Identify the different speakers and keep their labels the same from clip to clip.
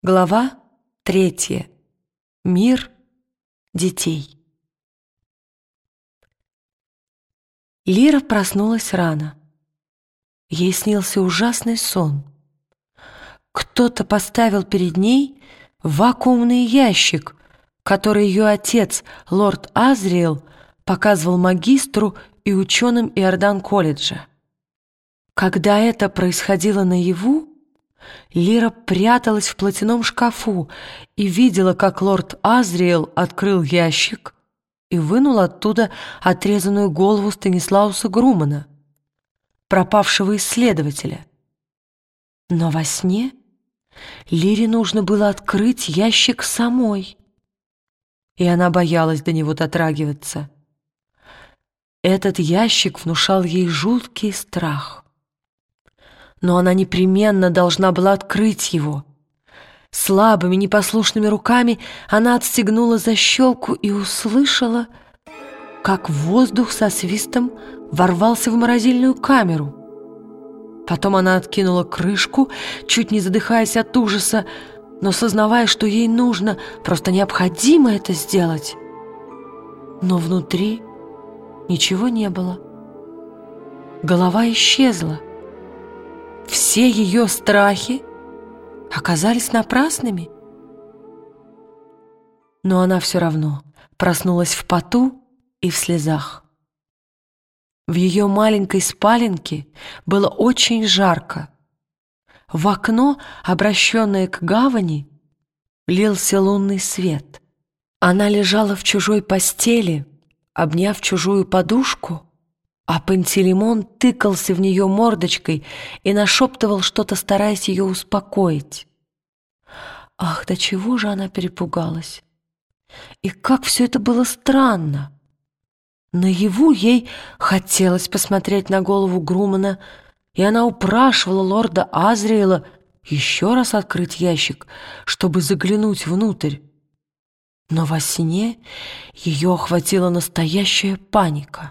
Speaker 1: Глава 3. Мир детей. Лира проснулась рано. Ей снился ужасный сон. Кто-то поставил перед ней вакуумный ящик, который ее отец, лорд Азриэл, показывал магистру и ученым Иордан-колледжа. Когда это происходило наяву, Лира пряталась в платяном шкафу и видела, как лорд Азриэл открыл ящик и вынул оттуда отрезанную голову Станислауса Грумана, пропавшего исследователя. Но во сне Лире нужно было открыть ящик самой, и она боялась до него дотрагиваться. Этот ящик внушал ей жуткий страх. Но она непременно должна была открыть его. Слабыми, непослушными руками она отстегнула защелку и услышала, как воздух со свистом ворвался в морозильную камеру. Потом она откинула крышку, чуть не задыхаясь от ужаса, но сознавая, что ей нужно, просто необходимо это сделать. Но внутри ничего не было. Голова исчезла. Все ее страхи оказались напрасными. Но она все равно проснулась в поту и в слезах. В ее маленькой спаленке было очень жарко. В окно, обращенное к гавани, лился лунный свет. Она лежала в чужой постели, обняв чужую подушку, а Пантелеймон тыкался в нее мордочкой и нашептывал что-то, стараясь ее успокоить. Ах, до чего же она перепугалась! И как все это было странно! Наяву ей хотелось посмотреть на голову Грумана, и она упрашивала лорда Азриэла еще раз открыть ящик, чтобы заглянуть внутрь. Но во сне ее охватила настоящая паника.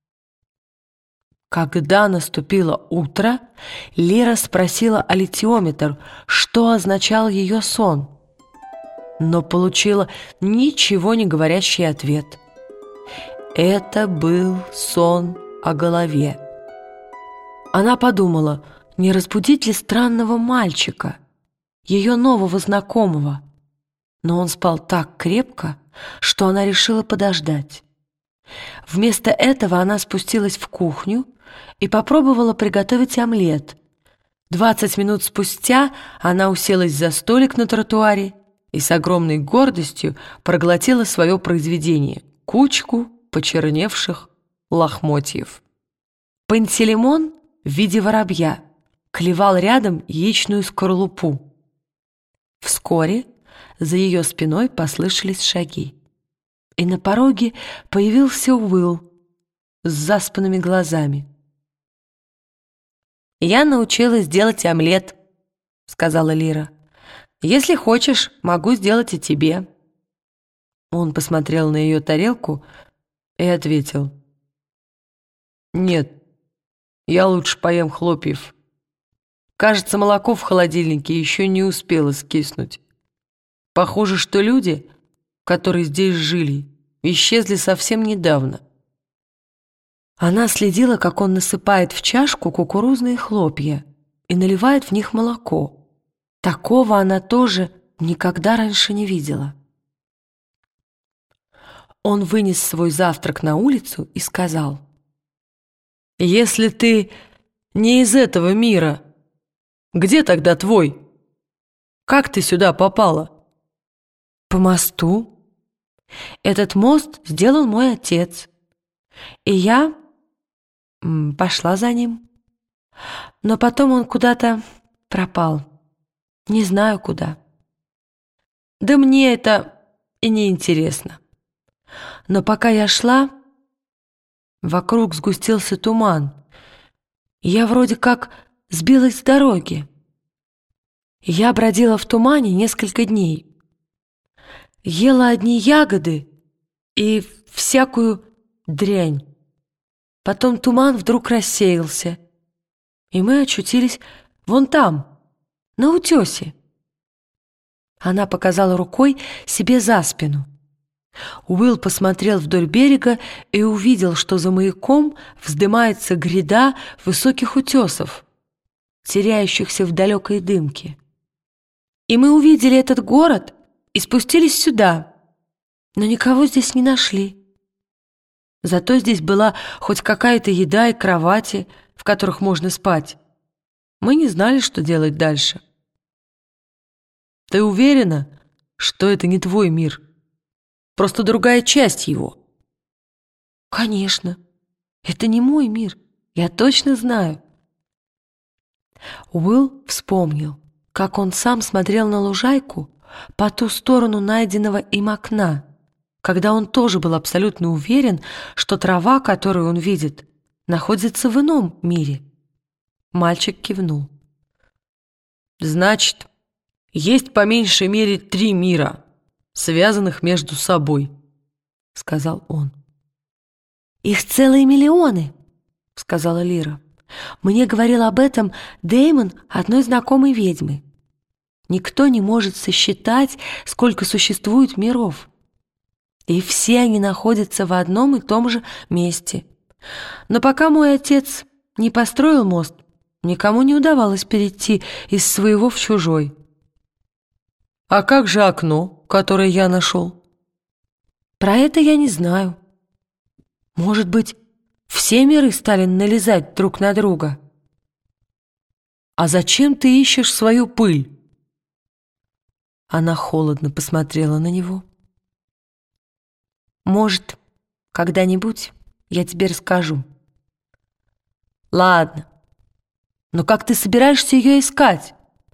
Speaker 1: Когда наступило утро, Лира спросила алитиометр, что означал ее сон, но получила ничего не говорящий ответ. Это был сон о голове. Она подумала, не разбудить ли странного мальчика, ее нового знакомого, но он спал так крепко, что она решила подождать. Вместо этого она спустилась в кухню и попробовала приготовить омлет. 20 минут спустя она уселась за столик на тротуаре и с огромной гордостью проглотила свое произведение — кучку почерневших лохмотьев. Пантелеймон в виде воробья клевал рядом яичную скорлупу. Вскоре за ее спиной послышались шаги, и на пороге появился Уилл с заспанными глазами. «Я научилась делать омлет», — сказала Лира. «Если хочешь, могу сделать и тебе». Он посмотрел на ее тарелку и ответил: «Нет, я лучше поем хлопьев. Кажется, молоко в холодильнике еще не успело скиснуть. Похоже, что люди, которые здесь жили, исчезли совсем недавно». Она следила, как он насыпает в чашку кукурузные хлопья и наливает в них молоко. Такого она тоже никогда раньше не видела. Он вынес свой завтрак на улицу и сказал: «Если ты не из этого мира, где тогда твой? Как ты сюда попала?» «По мосту. Этот мост сделал мой отец, и я пошла за ним. Но потом он куда-то пропал. Не знаю куда. Да мне это и не интересно. Но пока я шла, вокруг сгустился туман. Я вроде как сбилась с дороги. Я бродила в тумане несколько дней. Ела одни ягоды и всякую дрянь. Потом туман вдруг рассеялся, и мы очутились вон там, на утесе. Она показала рукой себе за спину. Уилл посмотрел вдоль берега и увидел, что за маяком вздымается гряда высоких утесов, теряющихся в далекой дымке. И мы увидели этот город и спустились сюда, но никого здесь не нашли. Зато здесь была хоть какая-то еда и кровати, в которых можно спать. Мы не знали, что делать дальше. Ты уверена, что это не твой мир? Просто другая часть его? Конечно. Это не мой мир. Я точно знаю. Уилл вспомнил, как он сам смотрел на лужайку по ту сторону найденного им окна, когда он тоже был абсолютно уверен, что трава, которую он видит, находится в ином мире. Мальчик кивнул. Значит, есть по меньшей мере 3 мира, связанных между собой, сказал он. Их целые миллионы, сказала Лира. Мне говорил об этом Дэймон одной знакомой ведьмы. Никто не может сосчитать, сколько существует миров. И все они находятся в одном и том же месте. Но пока мой отец не построил мост, никому не удавалось перейти из своего в чужой. А как же окно, которое я нашел? Про это я не знаю. Может быть, все миры стали налезать друг на друга? А зачем ты ищешь свою пыль? Она холодно посмотрела на него. Может, когда-нибудь я тебе расскажу. Ладно, но как ты собираешься ее искать?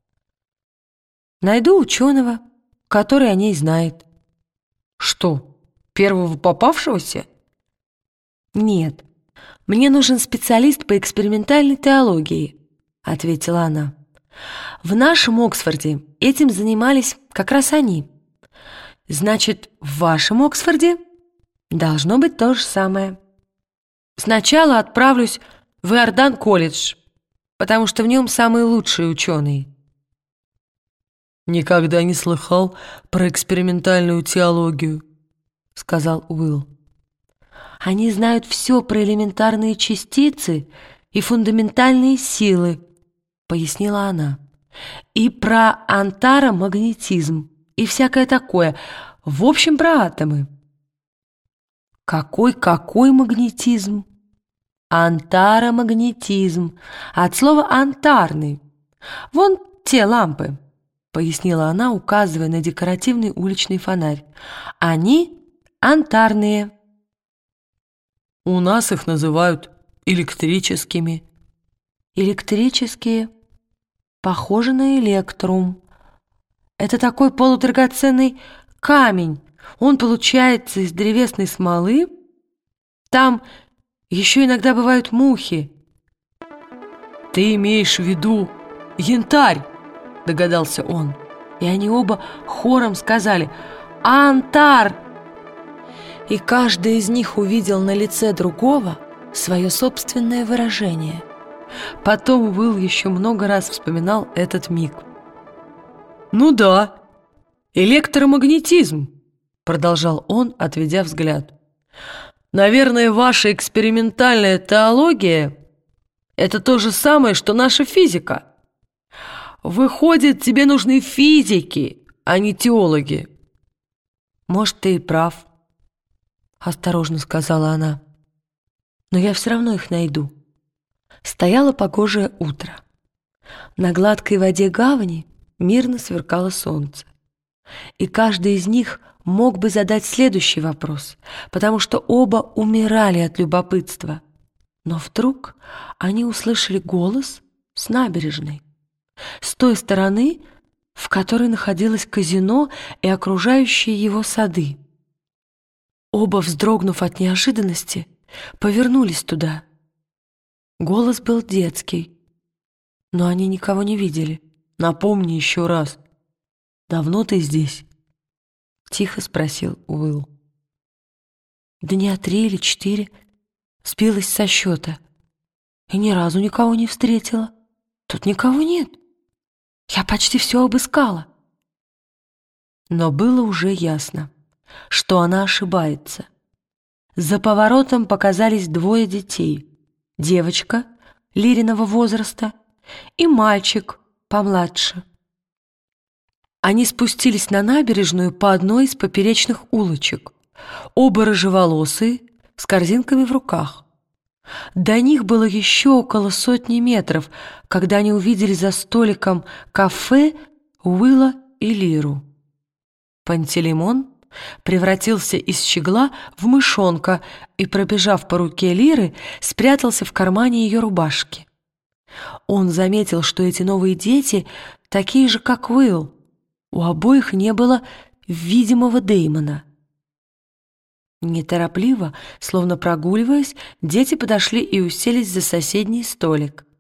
Speaker 1: Найду ученого, который о ней знает. Что, первого попавшегося? Нет, мне нужен специалист по экспериментальной теологии, ответила она. В нашем Оксфорде этим занимались как раз они. Значит, в вашем Оксфорде должно быть то же самое. Сначала отправлюсь в Иордан-колледж, потому что в нем самые лучшие ученые. «Никогда не слыхал про экспериментальную теологию», — сказал Уилл. «Они знают все про элементарные частицы и фундаментальные силы», — пояснила она. «И про антаромагнетизм, и всякое такое. В общем, про атомы». «Какой магнетизм?» «Антаромагнетизм. От слова «антарный». Вон те лампы», — пояснила она, указывая на декоративный уличный фонарь. «Они антарные». «У нас их называют электрическими». «Электрические? Похоже на электрум. Это такой полудрагоценный камень. Он получается из древесной смолы. Там еще иногда бывают мухи». «Ты имеешь в виду янтарь?» — догадался он. И они оба хором сказали «Антар!». И каждый из них увидел на лице другого свое собственное выражение. Потом Уилл еще много раз вспоминал этот миг. «Ну да, электромагнетизм», — продолжал он, отведя взгляд. «Наверное, ваша экспериментальная теология — это то же самое, что наша физика. Выходит, тебе нужны физики, а не теологи». «Может, ты и прав», — осторожно сказала она. «Но я все равно их найду». Стояло погожее утро. На гладкой воде гавани мирно сверкало солнце. И каждый из них мог бы задать следующий вопрос, потому что оба умирали от любопытства. Но вдруг они услышали голос с набережной, с той стороны, в которой находилось казино и окружающие его сады. Оба, вздрогнув от неожиданности, повернулись туда. Голос был детский, но они никого не видели. «Напомни еще раз, давно ты здесь?» — тихо спросил Уилл. «Дня 3 или 4, сбилась со счета и ни разу никого не встретила. Тут никого нет. Я почти все обыскала». Но было уже ясно, что она ошибается. За поворотом показались двое детей: девочка Лириного возраста и мальчик помладше. Они спустились на набережную по одной из поперечных улочек, оба рыжеволосые, с корзинками в руках. До них было еще около 100 метров, когда они увидели за столиком кафе Уилла и Лиру. Пантелеймон превратился из щегла в мышонка и, пробежав по руке Лиры, спрятался в кармане ее рубашки. Он заметил, что эти новые дети такие же, как Уилл. У обоих не было видимого Дэймона. Неторопливо, словно прогуливаясь, дети подошли и уселись за соседний столик.